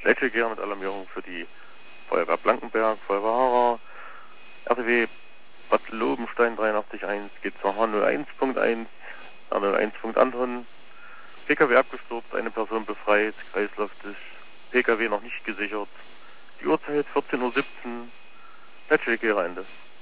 Leitschildgeher mit Alarmierung für die Feuerwehr Blankenberg, Feuerwehr Hara, RTW Bad Lobenstein 83.1 geht zur H01.1, R01. Anton, PKW abgestürzt, eine Person befreit, Kreislauf des PKW noch nicht gesichert. Die Uhrzeit 14:17 Uhr, Leitschildgeher Ende.